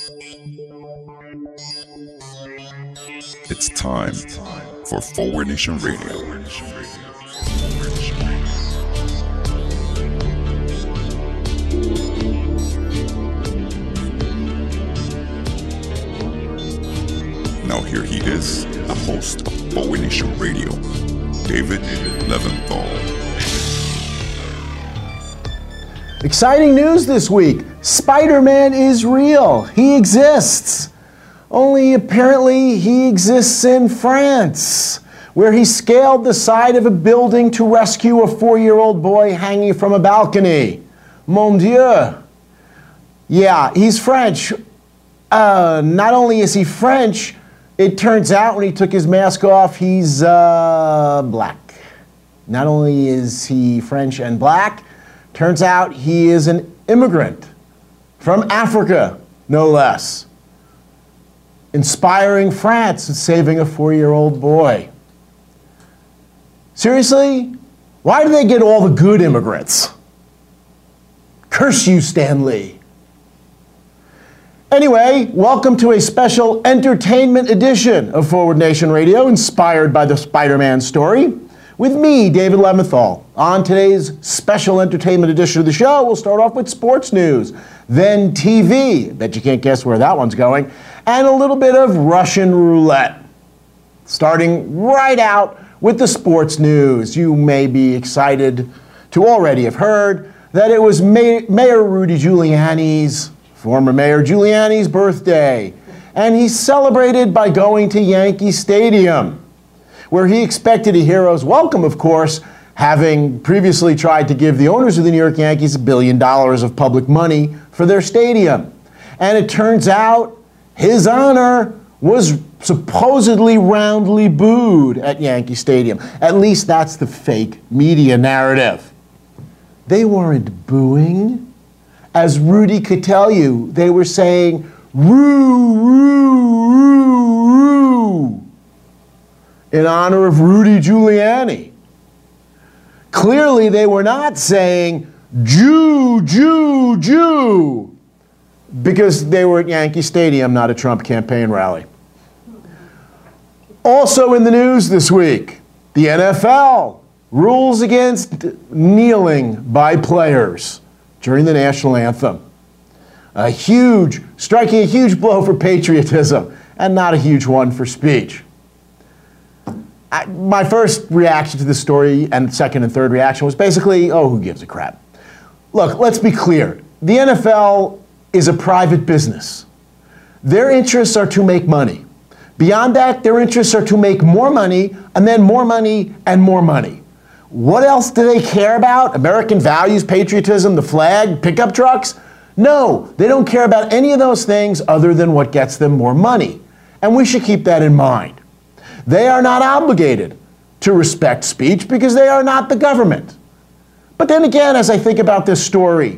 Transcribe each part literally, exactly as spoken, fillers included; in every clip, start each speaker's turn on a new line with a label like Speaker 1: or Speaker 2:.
Speaker 1: It's time for Forward Nation Radio. Now here he is, the host of Forward Nation Radio, David Leventhal.
Speaker 2: Exciting news this week. Spider-Man is real. He exists. Only apparently he exists in France, where he scaled the side of a building to rescue a four-year-old boy hanging from a balcony. Mon Dieu. Yeah, he's French. Uh, not only is he French, it turns out when he took his mask off, he's uh, black. Not only is he French and black, turns out he is an immigrant from Africa, no less. Inspiring France and saving a four-year-old boy. Seriously? Why do they get all the good immigrants? Curse you, Stan Lee. Anyway, welcome to a special entertainment edition of Forward Nation Radio, inspired by the Spider-Man story, with me, David Leventhal. On today's special entertainment edition of the show, we'll start off with sports news, then T V, bet you can't guess where that one's going, and a little bit of Russian roulette. Starting right out with the sports news. You may be excited to already have heard that it was May- Mayor Rudy Giuliani's, former Mayor Giuliani's birthday, and he celebrated by going to Yankee Stadium, where he expected a hero's welcome, of course, having previously tried to give the owners of the New York Yankees a billion dollars of public money for their stadium. And it turns out his honor was supposedly roundly booed at Yankee Stadium. At least that's the fake media narrative. They weren't booing. As Rudy could tell you, they were saying, "Roo, roo, roo, roo," in honor of Rudy Giuliani. Clearly, they were not saying, "Jew, Jew, Jew," because they were at Yankee Stadium, not a Trump campaign rally. Also in the news this week, the N F L rules against kneeling by players during the national anthem. A huge, striking a huge blow for patriotism, and not a huge one for speech. I, my first reaction to this story, and second and third reaction, was basically, oh, who gives a crap? Look, let's be clear. The N F L is a private business. Their interests are to make money. Beyond that, their interests are to make more money, and then more money, and more money. What else do they care about? American values, patriotism, the flag, pickup trucks? No, they don't care about any of those things other than what gets them more money. And we should keep that in mind. They are not obligated to respect speech because they are not the government. But then again, as I think about this story,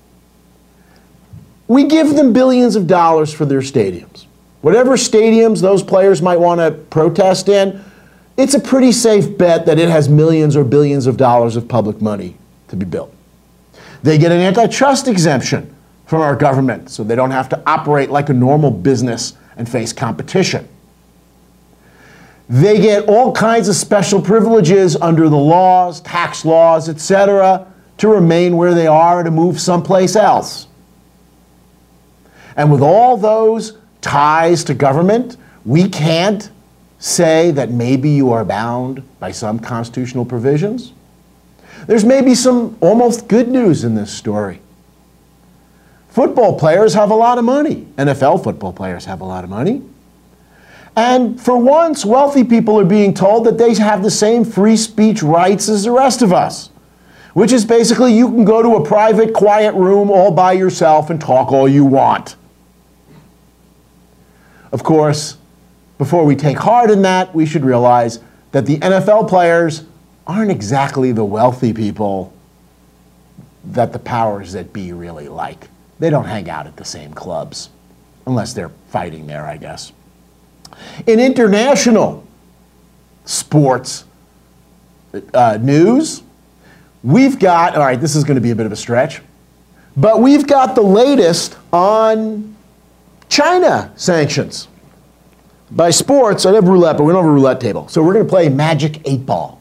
Speaker 2: we give them billions of dollars for their stadiums. Whatever stadiums those players might want to protest in, it's a pretty safe bet that it has millions or billions of dollars of public money to be built. They get an antitrust exemption from our government, so they don't have to operate like a normal business and face competition. They get all kinds of special privileges under the laws, tax laws, et cetera, to remain where they are, to move someplace else. And with all those ties to government, we can't say that maybe you are bound by some constitutional provisions. There's maybe some almost good news in this story. Football players have a lot of money. N F L football players have a lot of money. And for once, wealthy people are being told that they have the same free speech rights as the rest of us, which is basically you can go to a private, quiet room all by yourself and talk all you want. Of course, before we take heart in that, we should realize that the N F L players aren't exactly the wealthy people that the powers that be really like. They don't hang out at the same clubs, unless they're fighting there, I guess. In international sports uh, news, we've got, all right, this is going to be a bit of a stretch, but we've got the latest on China sanctions. By sports, I'd have roulette, but we don't have a roulette table. So we're going to play Magic eight ball.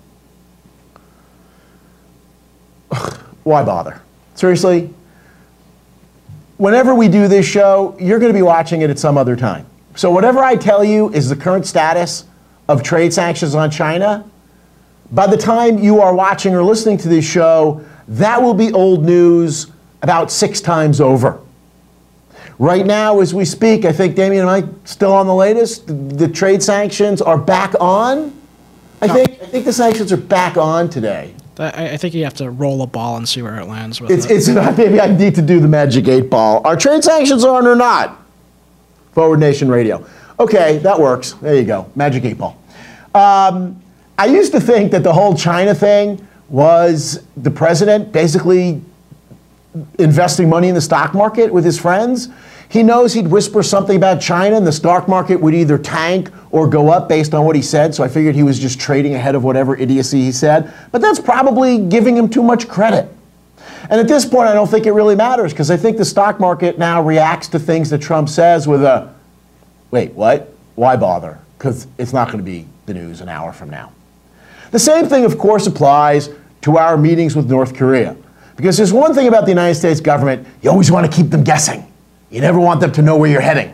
Speaker 2: Why bother? Seriously? Whenever we do this show, you're going to be watching it at some other time. So whatever I tell you is the current status of trade sanctions on China, by the time you are watching or listening to this show, that will be old news about six times over. Right now, as we speak, I think, Damien, am I still on the latest? The, the trade sanctions are back on? I think, I think the sanctions are back on today.
Speaker 3: I, I think you have to roll a ball and see where it lands with
Speaker 2: It's,
Speaker 3: it.
Speaker 2: it's not, maybe I need to do the Magic eight ball. Are trade sanctions on or not? Forward Nation Radio. Okay, that works. There you go. Magic eight ball. Um, I used to think that the whole China thing was the president basically investing money in the stock market with his friends. He knows he'd whisper something about China and the stock market would either tank or go up based on what he said, so I figured he was just trading ahead of whatever idiocy he said. But that's probably giving him too much credit. And at this point, I don't think it really matters, because I think the stock market now reacts to things that Trump says with a, wait, what? Why bother? Because it's not going to be the news an hour from now. The same thing, of course, applies to our meetings with North Korea. Because there's one thing about the United States government, you always want to keep them guessing. You never want them to know where you're heading.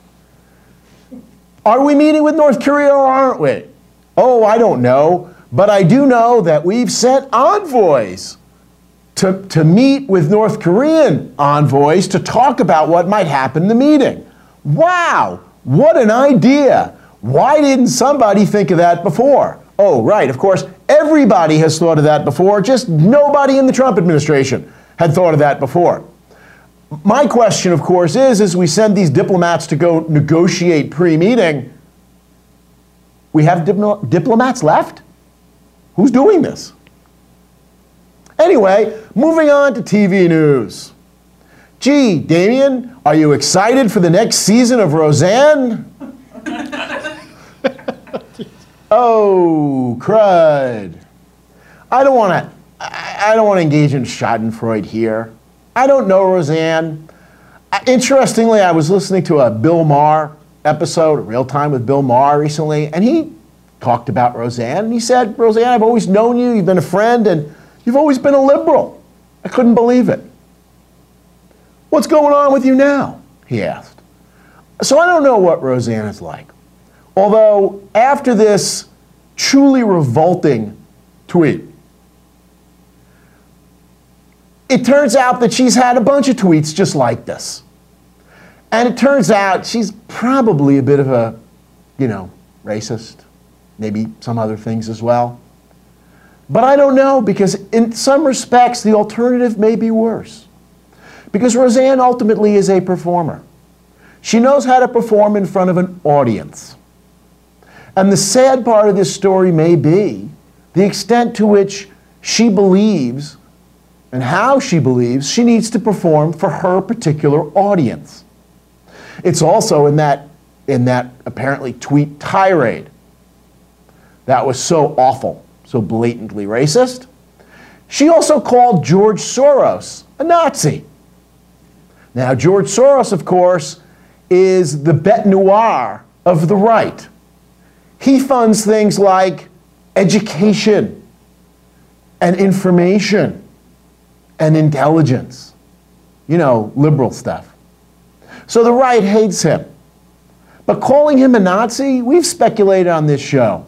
Speaker 2: Are we meeting with North Korea or aren't we? Oh, I don't know. But I do know that we've sent envoys to, to meet with North Korean envoys to talk about what might happen in the meeting. Wow, what an idea. Why didn't somebody think of that before? Oh, right, of course, everybody has thought of that before, just nobody in the Trump administration had thought of that before. My question, of course, is, as we send these diplomats to go negotiate pre-meeting, we have dipl- diplomats left? Who's doing this? Anyway, moving on to T V news. Gee, Damien, are you excited for the next season of Roseanne? Oh, crud. I don't want to I don't want to engage in schadenfreude here. I don't know Roseanne. Interestingly, I was listening to a Bill Maher episode, Real Time with Bill Maher recently, and he talked about Roseanne. And he said, Roseanne, I've always known you, you've been a friend, and you've always been a liberal. I couldn't believe it. What's going on with you now? He asked. So I don't know what Roseanne is like. Although, after this truly revolting tweet, it turns out that she's had a bunch of tweets just like this. And it turns out she's probably a bit of a, you know, racist, maybe some other things as well. But I don't know, because in some respects, the alternative may be worse. Because Roseanne ultimately is a performer. She knows how to perform in front of an audience. And the sad part of this story may be the extent to which she believes and how she believes she needs to perform for her particular audience. It's also in that, in that apparently tweet tirade that was so awful, so blatantly racist. She also called George Soros a Nazi. Now, George Soros, of course, is the bête noire of the right. He funds things like education and information and intelligence. You know, liberal stuff. So the right hates him. But calling him a Nazi, we've speculated on this show.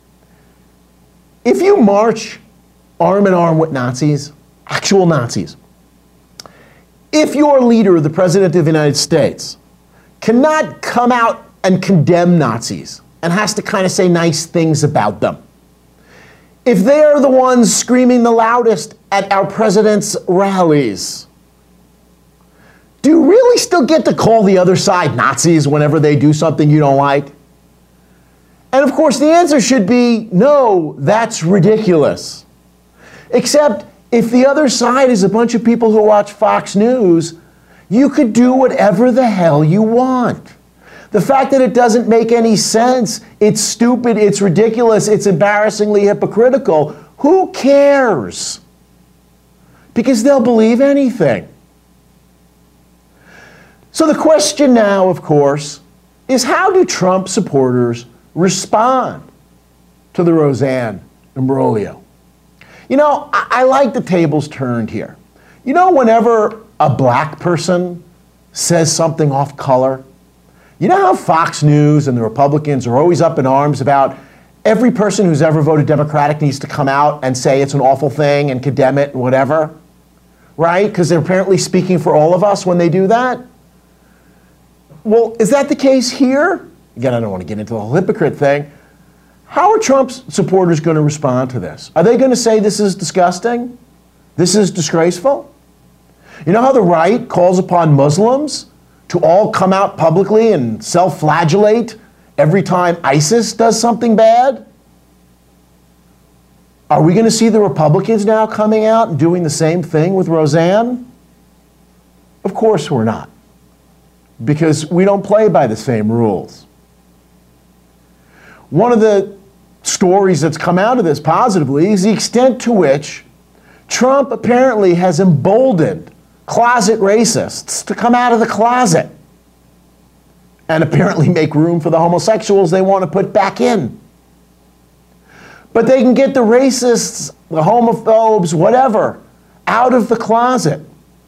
Speaker 2: If you march arm in arm with Nazis, actual Nazis, if your leader, the President of the United States, cannot come out and condemn Nazis and has to kind of say nice things about them, if they are the ones screaming the loudest at our president's rallies, do you really still get to call the other side Nazis whenever they do something you don't like? And of course, the answer should be, no, that's ridiculous. Except if the other side is a bunch of people who watch Fox News, you could do whatever the hell you want. The fact that it doesn't make any sense, it's stupid, it's ridiculous, it's embarrassingly hypocritical, who cares? Because they'll believe anything. So the question now, of course, is how do Trump supporters respond to the Roseanne imbroglio? You know, I, I like the tables turned here. You know, whenever a black person says something off color, you know how Fox News and the Republicans are always up in arms about every person who's ever voted Democratic needs to come out and say it's an awful thing and condemn it and whatever, right? Because they're apparently speaking for all of us when they do that. Well, is that the case here? Again, I don't want to get into the whole hypocrite thing. How are Trump's supporters going to respond to this? Are they going to say this is disgusting? This is disgraceful? You know how the right calls upon Muslims to all come out publicly and self-flagellate every time ISIS does something bad? Are we going to see the Republicans now coming out and doing the same thing with Roseanne? Of course we're not, because we don't play by the same rules. One of the stories that's come out of this positively is the extent to which Trump apparently has emboldened closet racists to come out of the closet and apparently make room for the homosexuals they want to put back in. But they can get the racists, the homophobes, whatever, out of the closet.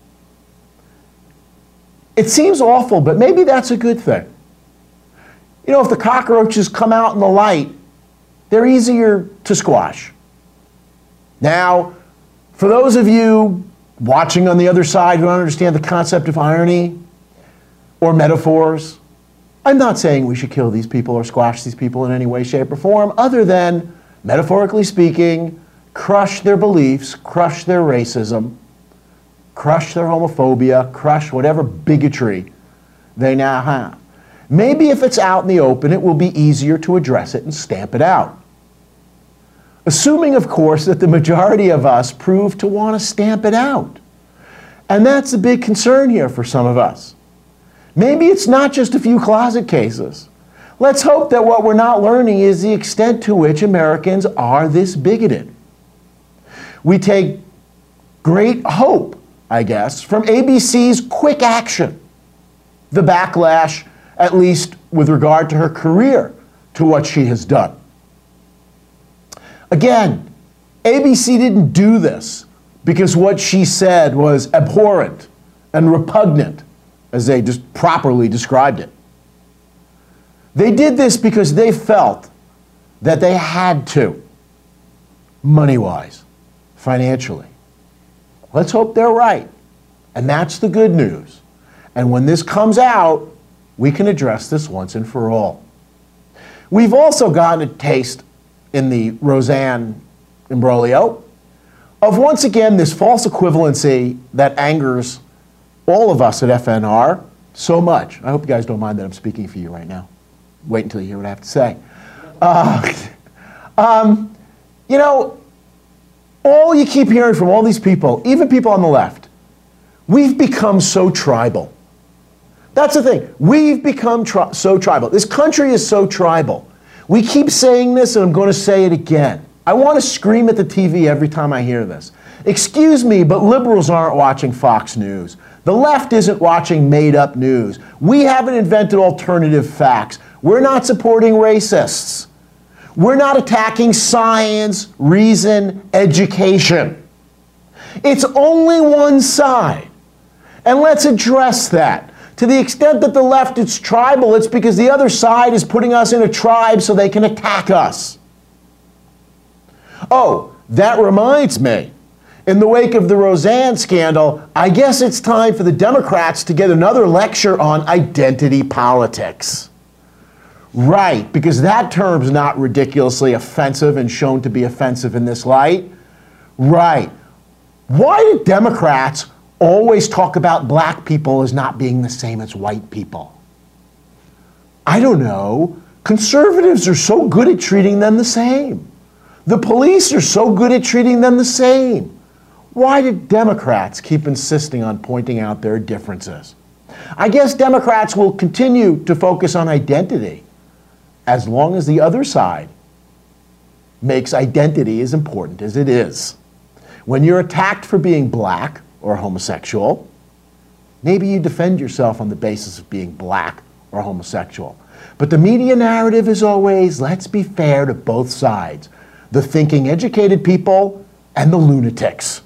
Speaker 2: It seems awful, but maybe that's a good thing. You know, if the cockroaches come out in the light, they're easier to squash. Now, for those of you watching on the other side who don't understand the concept of irony or metaphors, I'm not saying we should kill these people or squash these people in any way, shape, or form, other than, metaphorically speaking, crush their beliefs, crush their racism, crush their homophobia, crush whatever bigotry they now have. Maybe if it's out in the open, it will be easier to address it and stamp it out. Assuming, of course, that the majority of us prove to want to stamp it out. And that's a big concern here for some of us. Maybe it's not just a few closet cases. Let's hope that what we're not learning is the extent to which Americans are this bigoted. We take great hope, I guess, from A B C's quick action, the backlash, at least with regard to her career, to what she has done. Again, A B C didn't do this because what she said was abhorrent and repugnant, as they just properly described it. They did this because they felt that they had to, money-wise, financially. Let's hope they're right. And that's the good news. And when this comes out, we can address this once and for all. We've also gotten a taste in the Roseanne imbroglio of, once again, this false equivalency that angers all of us at F N R so much. I hope you guys don't mind that I'm speaking for you right now. Wait until you hear what I have to say. Uh, um, you know, all you keep hearing from all these people, even people on the left, we've become so tribal. That's the thing. We've become tri- so tribal. This country is so tribal. We keep saying this, and I'm going to say it again. I want to scream at the T V every time I hear this. Excuse me, but liberals aren't watching Fox News. The left isn't watching made-up news. We haven't invented alternative facts. We're not supporting racists. We're not attacking science, reason, education. It's only one side. And let's address that. To the extent that the left is tribal, it's because the other side is putting us in a tribe so they can attack us. Oh, that reminds me. In the wake of the Roseanne scandal, I guess it's time for the Democrats to get another lecture on identity politics. Right, because that term's not ridiculously offensive and shown to be offensive in this light. Right. Why do Democrats always talk about black people as not being the same as white people? I don't know. Conservatives are so good at treating them the same. The police are so good at treating them the same. Why do Democrats keep insisting on pointing out their differences? I guess Democrats will continue to focus on identity as long as the other side makes identity as important as it is. When you're attacked for being black or homosexual, Maybe you defend yourself on the basis of being black or homosexual. But the media narrative is always, let's be fair to both sides, the thinking, educated people and the lunatics.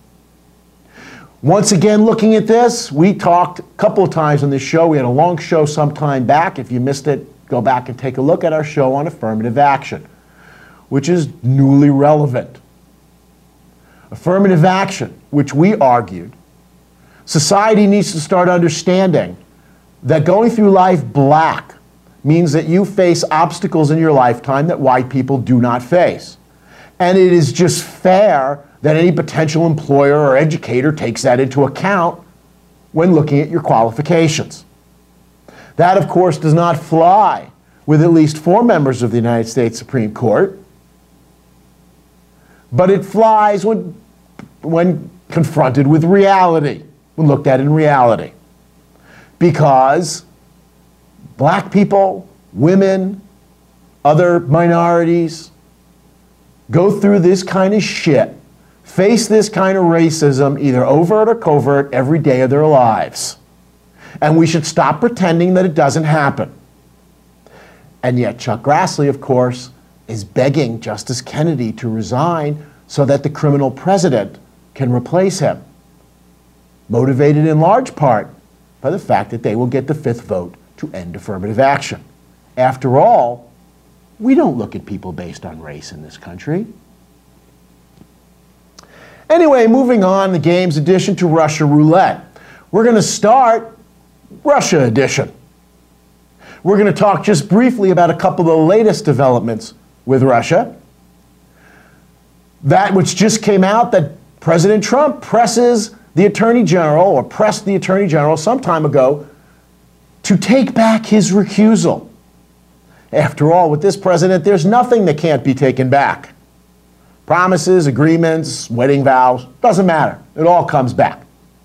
Speaker 2: Once again, looking at this, we talked a couple of times on this show. We had a long show some time back. If you missed it, go back and take a look at our show on affirmative action, which is newly relevant. Affirmative action, which we argued, society needs to start understanding that going through life black means that you face obstacles in your lifetime that white people do not face. And it is just fair that any potential employer or educator takes that into account when looking at your qualifications. That, of course, does not fly with at least four members of the United States Supreme Court, but it flies when, when confronted with reality, when looked at in reality. Because black people, women, other minorities go through this kind of shit, face this kind of racism, either overt or covert, every day of their lives. And we should stop pretending that it doesn't happen. And yet Chuck Grassley, of course, is begging Justice Kennedy to resign so that the criminal president can replace him, motivated in large part by the fact that they will get the fifth vote to end affirmative action. After all, we don't look at people based on race in this country. Anyway, moving on, the games edition to Russia Roulette. We're going to start Russia edition. We're going to talk just briefly about a couple of the latest developments with Russia. That which just came out, that President Trump presses the Attorney General, or pressed the Attorney General some time ago, to take back his recusal. After all, with this president, there's nothing that can't be taken back. Promises, agreements, wedding vows, doesn't matter. It all comes back.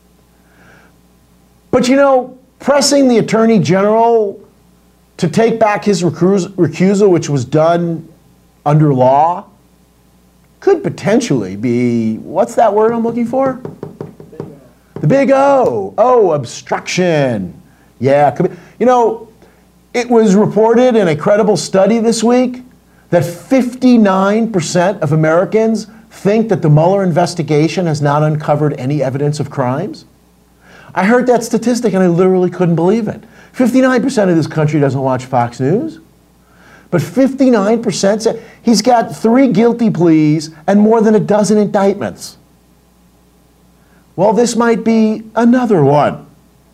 Speaker 2: But you know, pressing the Attorney General to take back his recus- recusal, which was done under law, could potentially be, what's that word I'm looking for? The big O. Oh, obstruction. Yeah. Could be. You know, it was reported in a credible study this week that fifty-nine percent of Americans think that the Mueller investigation has not uncovered any evidence of crimes. I heard that statistic and I literally couldn't believe it. fifty-nine percent of this country doesn't watch Fox News. But fifty-nine percent said he's got three guilty pleas and more than a dozen indictments. Well, this might be another one.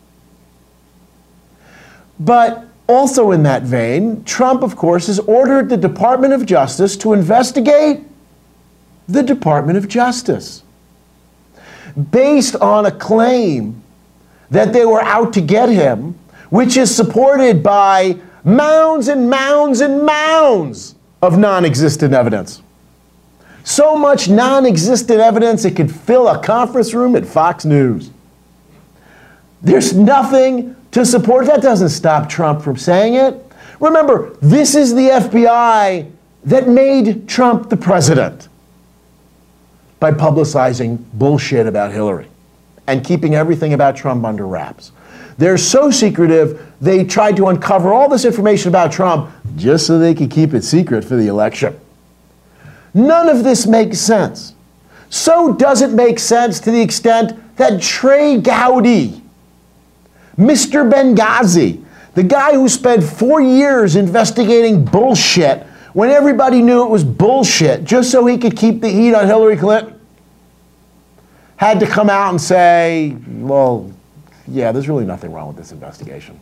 Speaker 2: But also in that vein, Trump, of course, has ordered the Department of Justice to investigate the Department of Justice based on a claim that they were out to get him, which is supported by mounds and mounds and mounds of non-existent evidence. So much non-existent evidence it could fill a conference room at Fox News. There's nothing to support. That doesn't stop Trump from saying it. Remember, this is the F B I that made Trump the president by publicizing bullshit about Hillary and keeping everything about Trump under wraps. They're so secretive, they tried to uncover all this information about Trump just so they could keep it secret for the election. None of this makes sense. So does it make sense to the extent that Trey Gowdy, Mister Benghazi, the guy who spent four years investigating bullshit when everybody knew it was bullshit just so he could keep the heat on Hillary Clinton, had to come out and say, well, yeah, there's really nothing wrong with this investigation.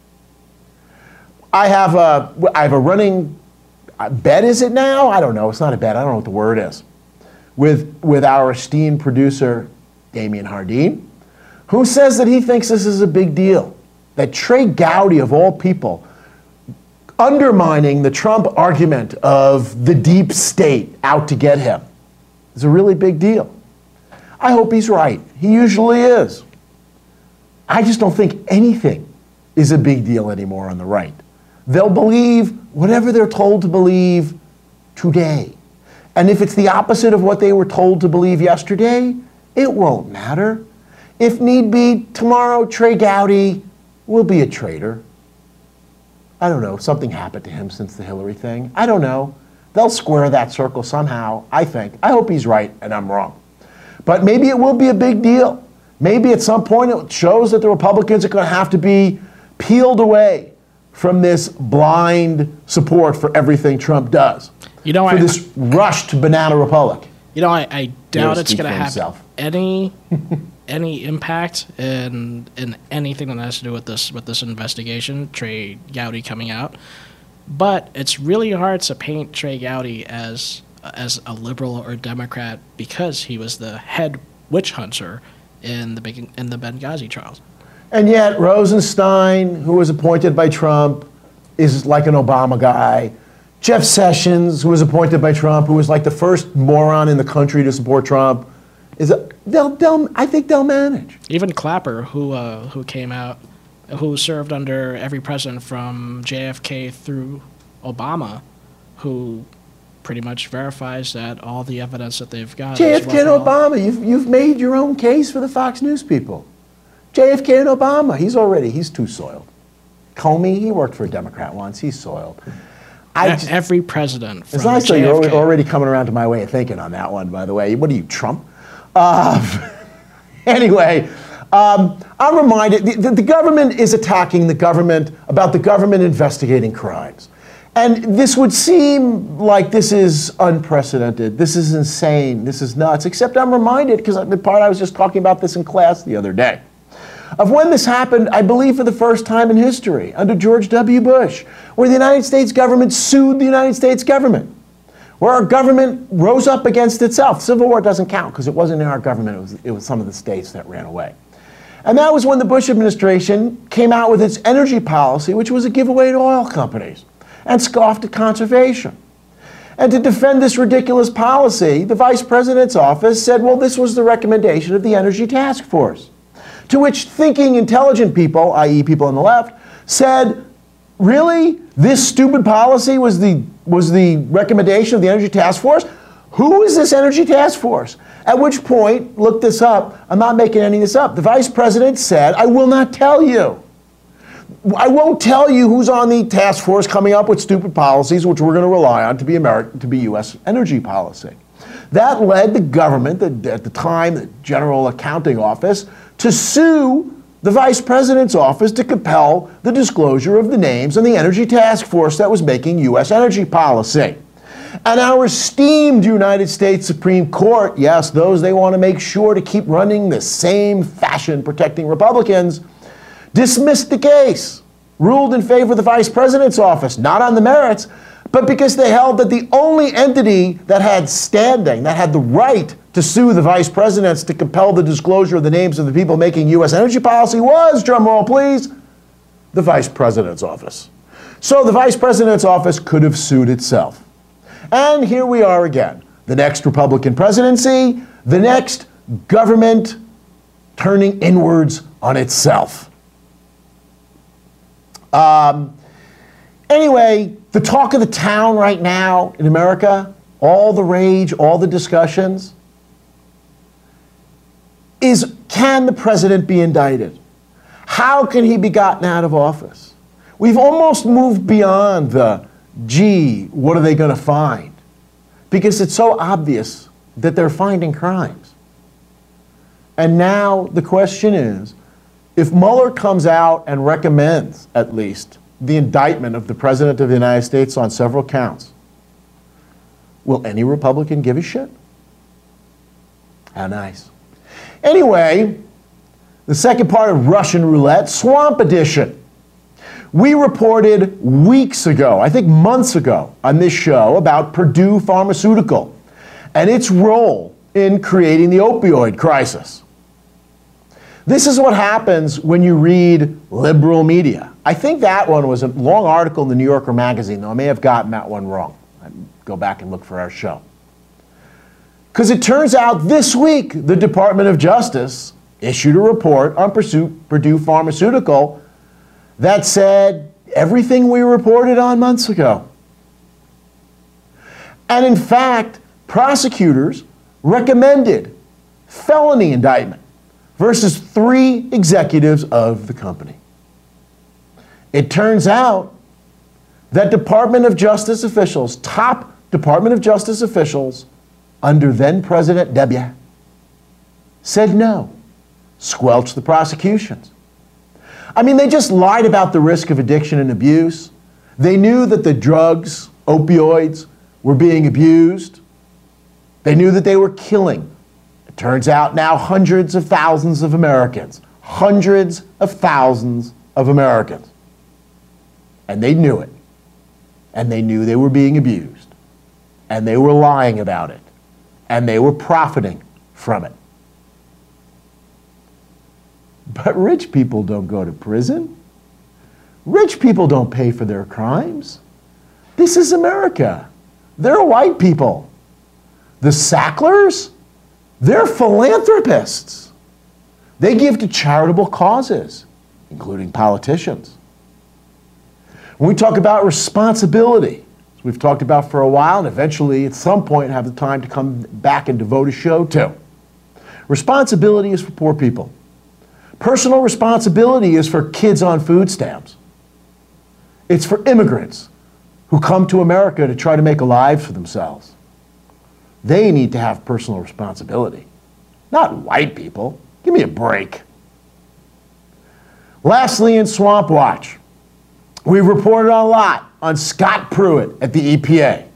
Speaker 2: I have a, I have a running bet, is it now? I don't know. It's not a bet. I don't know what the word is. With, with our esteemed producer, Damian Hardeen, who says that he thinks this is a big deal. That Trey Gowdy, of all people, undermining the Trump argument of the deep state out to get him is a really big deal. I hope he's right. He usually is. I just don't think anything is a big deal anymore on the right. They'll believe whatever they're told to believe today. And if it's the opposite of what they were told to believe yesterday, it won't matter. If need be, tomorrow Trey Gowdy will be a traitor. I don't know, something happened to him since the Hillary thing. I don't know. They'll square that circle somehow, I think. I hope he's right and I'm wrong. But maybe it will be a big deal. Maybe at some point it shows that the Republicans are going to have to be peeled away from this blind support for everything Trump does.
Speaker 3: You know,
Speaker 2: for
Speaker 3: I,
Speaker 2: this rushed banana republic.
Speaker 3: You know, I, I doubt it's going to have
Speaker 2: himself.
Speaker 3: any any impact in in anything that has to do with this with this investigation, Trey Gowdy coming out. But it's really hard to paint Trey Gowdy as as a liberal or Democrat because he was the head witch hunter in the big, in the Benghazi trials.
Speaker 2: And yet Rosenstein, who was appointed by Trump, is like an Obama guy. Jeff Sessions, who was appointed by Trump, who was like the first moron in the country to support Trump, is a, they'll, they'll, I think they'll manage.
Speaker 3: Even Clapper, who uh, who came out, who served under every president from J F K through Obama, who pretty much verifies that all the evidence that they've got.
Speaker 2: J F K and Obama, you've, you've made your own case for the Fox News people. J F K and Obama, he's already, he's too soiled. Comey, he worked for a Democrat once, he's soiled. I just,
Speaker 3: every president from
Speaker 2: it's nice that
Speaker 3: J F K.
Speaker 2: you're already coming around to my way of thinking on that one, by the way. What are you, Trump? Uh, anyway, um, I'm reminded, the, the government is attacking the government about the government investigating crimes. And this would seem like this is unprecedented. This is insane. This is nuts. Except I'm reminded, because the part I was just talking about this in class the other day, of when this happened, I believe for the first time in history, under George W. Bush, where the United States government sued the United States government, where our government rose up against itself. Civil War doesn't count because it wasn't in our government. It was, it was some of the states that ran away. And that was when the Bush administration came out with its energy policy, which was a giveaway to oil companies, and scoffed at conservation. And to defend this ridiculous policy, the vice president's office said, well, this was the recommendation of the Energy Task Force. To which thinking, intelligent people, that is people on the left, said, really? This stupid policy was the, was the recommendation of the Energy Task Force? Who is this Energy Task Force? At which point, look this up, I'm not making any of this up, the vice president said, I will not tell you. I won't tell you who's on the task force coming up with stupid policies which we're going to rely on to be American, to be U S energy policy. That led the government, the, at the time, the General Accounting Office, to sue the Vice President's office to compel the disclosure of the names on the Energy Task Force that was making U S energy policy. And our esteemed United States Supreme Court, yes, those they want to make sure to keep running the same fashion protecting Republicans, dismissed the case, ruled in favor of the Vice President's office, not on the merits, but because they held that the only entity that had standing, that had the right to sue the Vice Presidents to compel the disclosure of the names of the people making U S energy policy was, drumroll please, the Vice President's office. So the Vice President's office could have sued itself. And here we are again. The next Republican presidency, the next government turning inwards on itself. Um, anyway, the talk of the town right now in America, all the rage, all the discussions, is can the president be indicted? How can he be gotten out of office? We've almost moved beyond the, gee, what are they going to find? Because it's so obvious that they're finding crimes. And now the question is, if Mueller comes out and recommends, at least, the indictment of the President of the United States on several counts, will any Republican give a shit? How nice. Anyway, the second part of Russian Roulette, Swamp Edition. We reported weeks ago, I think months ago, on this show about Purdue Pharmaceutical and its role in creating the opioid crisis. This is what happens when you read liberal media. I think that one was a long article in the New Yorker magazine, though I may have gotten that one wrong. I'd go back and look for our show. Because it turns out this week, the Department of Justice issued a report on Purdue Pharmaceutical that said everything we reported on months ago. And in fact, prosecutors recommended felony indictment versus three executives of the company. It turns out that Department of Justice officials, top Department of Justice officials, under then-President Debye, said no, squelched the prosecutions. I mean, they just lied about the risk of addiction and abuse. They knew that the drugs, opioids, were being abused. They knew that they were killing. It turns out now hundreds of thousands of Americans, hundreds of thousands of Americans. And they knew it. And they knew they were being abused. And they were lying about it. And they were profiting from it. But rich people don't go to prison. Rich people don't pay for their crimes. This is America. They're white people. The Sacklers, they're philanthropists. They give to charitable causes, including politicians. When we talk about responsibility, as we've talked about for a while, and eventually at some point have the time to come back and devote a show to, responsibility is for poor people. Personal responsibility is for kids on food stamps. It's for immigrants who come to America to try to make a life for themselves. They need to have personal responsibility, not white people. Give me a break. Lastly, in Swamp Watch, we've reported a lot on Scott Pruitt at the E P A.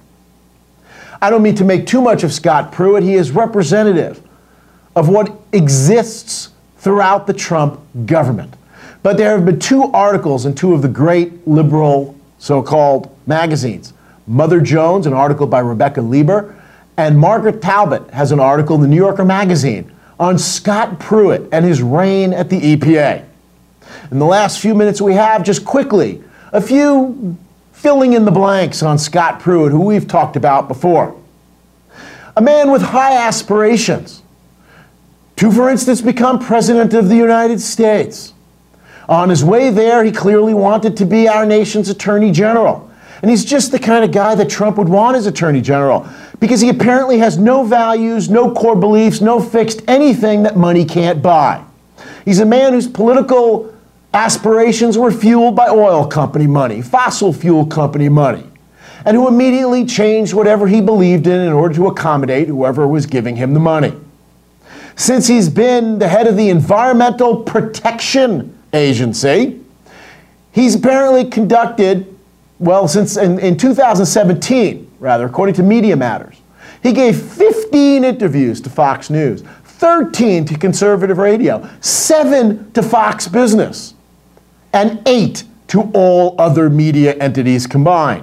Speaker 2: I don't mean to make too much of Scott Pruitt. He is representative of what exists throughout the Trump government. But there have been two articles in two of the great liberal so-called magazines. Mother Jones, an article by Rebecca Lieber, and Margaret Talbot has an article in the New Yorker magazine on Scott Pruitt and his reign at the E P A. In the last few minutes we have, just quickly, a few filling in the blanks on Scott Pruitt, who we've talked about before. A man with high aspirations to, for instance, become President of the United States. On his way there, he clearly wanted to be our nation's Attorney General. And he's just the kind of guy that Trump would want as Attorney General, because he apparently has no values, no core beliefs, no fixed anything that money can't buy. He's a man whose political aspirations were fueled by oil company money, fossil fuel company money, and who immediately changed whatever he believed in in order to accommodate whoever was giving him the money. Since he's been the head of the Environmental Protection Agency, he's apparently conducted, well, since in, in two thousand seventeen, rather, according to Media Matters, he gave fifteen interviews to Fox News, thirteen to conservative radio, seven to Fox Business, and eight to all other media entities combined.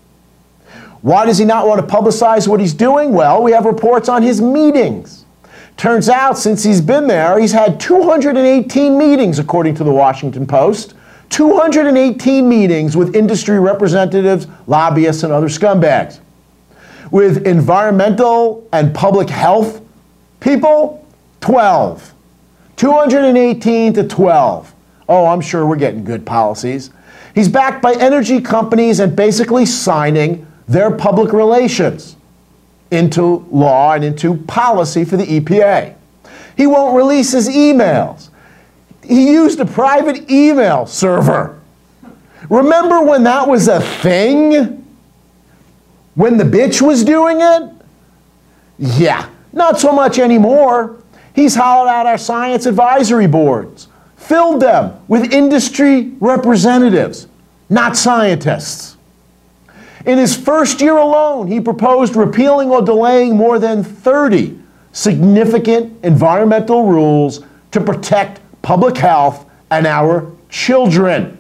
Speaker 2: Why does he not want to publicize what he's doing? Well, we have reports on his meetings. Turns out, since he's been there, he's had two hundred eighteen meetings, according to the Washington Post, two hundred eighteen meetings with industry representatives, lobbyists, and other scumbags. With environmental and public health people, twelve. two hundred eighteen to twelve. Oh, I'm sure we're getting good policies. He's backed by energy companies and basically signing their public relations into law and into policy for the E P A. He won't release his emails. He used a private email server. Remember when that was a thing? When the bitch was doing it? Yeah, not so much anymore. He's hollowed out our science advisory boards, filled them with industry representatives, not scientists. In his first year alone, he proposed repealing or delaying more than thirty significant environmental rules to protect public health and our children,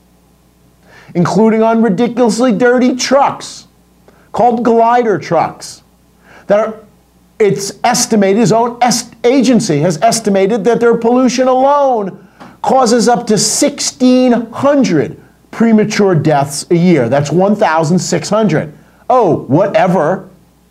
Speaker 2: including on ridiculously dirty trucks called glider trucks that are, it's estimated, his own est- agency has estimated that their pollution alone causes up to sixteen hundred premature deaths a year. That's one thousand six hundred. Oh, whatever.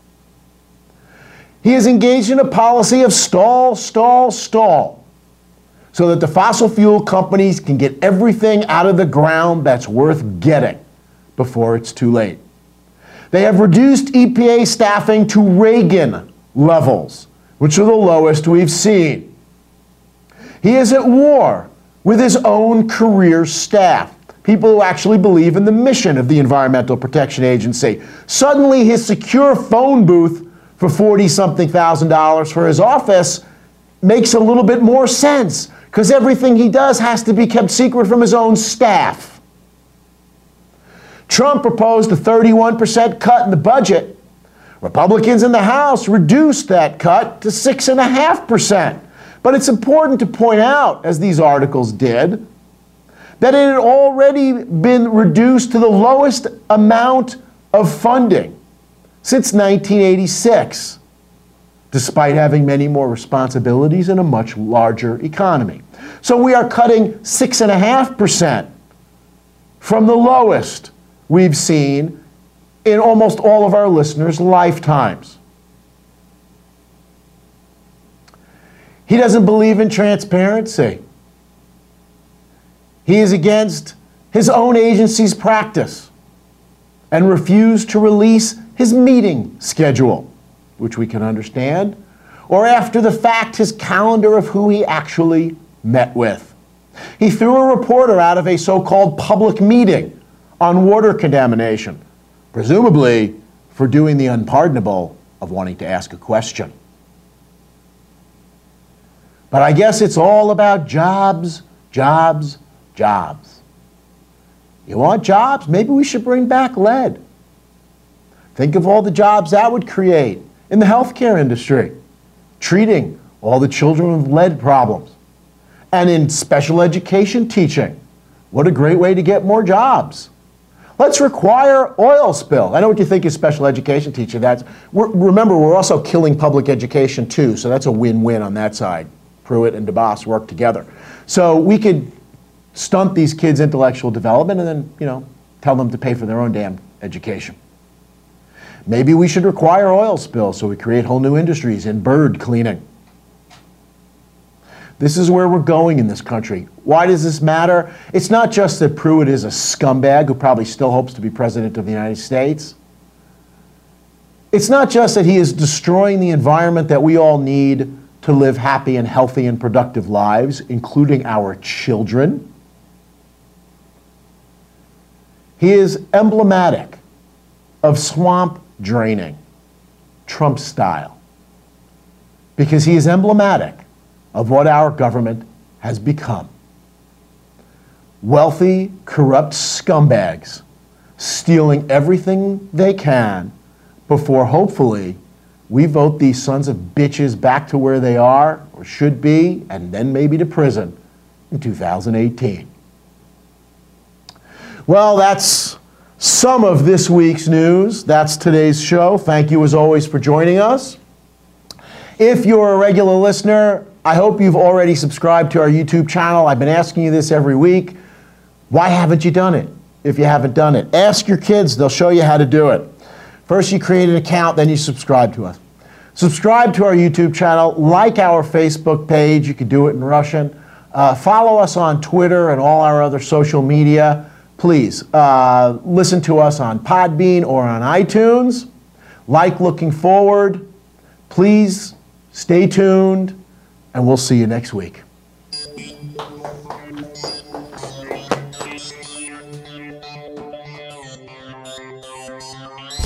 Speaker 2: He is engaged in a policy of stall, stall, stall, so that the fossil fuel companies can get everything out of the ground that's worth getting before it's too late. They have reduced E P A staffing to Reagan levels, which are the lowest we've seen. He is at war with his own career staff, people who actually believe in the mission of the Environmental Protection Agency. Suddenly, his secure phone booth for forty-something thousand dollars for his office makes a little bit more sense, because everything he does has to be kept secret from his own staff. Trump proposed a thirty-one percent cut in the budget. Republicans in the House reduced that cut to six point five percent. But it's important to point out, as these articles did, that it had already been reduced to the lowest amount of funding since nineteen eighty-six, despite having many more responsibilities and a much larger economy. So we are cutting six point five percent from the lowest we've seen in almost all of our listeners' lifetimes. He doesn't believe in transparency. He is against his own agency's practice and refused to release his meeting schedule, which we can understand, or after the fact, his calendar of who he actually met with. He threw a reporter out of a so-called public meeting on water contamination, presumably for doing the unpardonable of wanting to ask a question. But I guess it's all about jobs, jobs, jobs. You want jobs? Maybe we should bring back lead. Think of all the jobs that would create in the healthcare industry, treating all the children with lead problems, and in special education teaching. What a great way to get more jobs. Let's require oil spill. I know what you think is special education teacher. That's, we're, remember, we're also killing public education too, so that's a win-win on that side. Pruitt and DeBoss work together. So we could stunt these kids' intellectual development and then, you know, tell them to pay for their own damn education. Maybe we should require oil spill so we create whole new industries in bird cleaning. This is where we're going in this country. Why does this matter? It's not just that Pruitt is a scumbag who probably still hopes to be president of the United States. It's not just that he is destroying the environment that we all need to live happy and healthy and productive lives, including our children. He is emblematic of swamp draining, Trump style, because he is emblematic of what our government has become. Wealthy, corrupt scumbags stealing everything they can before, hopefully, we vote these sons of bitches back to where they are, or should be, and then maybe to prison in two thousand eighteen. Well, that's some of this week's news. That's today's show. Thank you, as always, for joining us. If you're a regular listener, I hope you've already subscribed to our YouTube channel. I've been asking you this every week. Why haven't you done it? If you haven't done it, ask your kids. They'll show you how to do it. First, you create an account, then you subscribe to us. Subscribe to our YouTube channel, like our Facebook page. You can do it in Russian. Uh, follow us on Twitter and all our other social media. Please uh, listen to us on Podbean or on iTunes. Like Looking Forward. Please stay tuned, and we'll see you next week.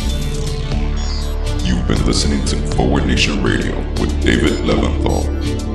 Speaker 1: You've been listening to Forward Nation Radio with David Leventhal.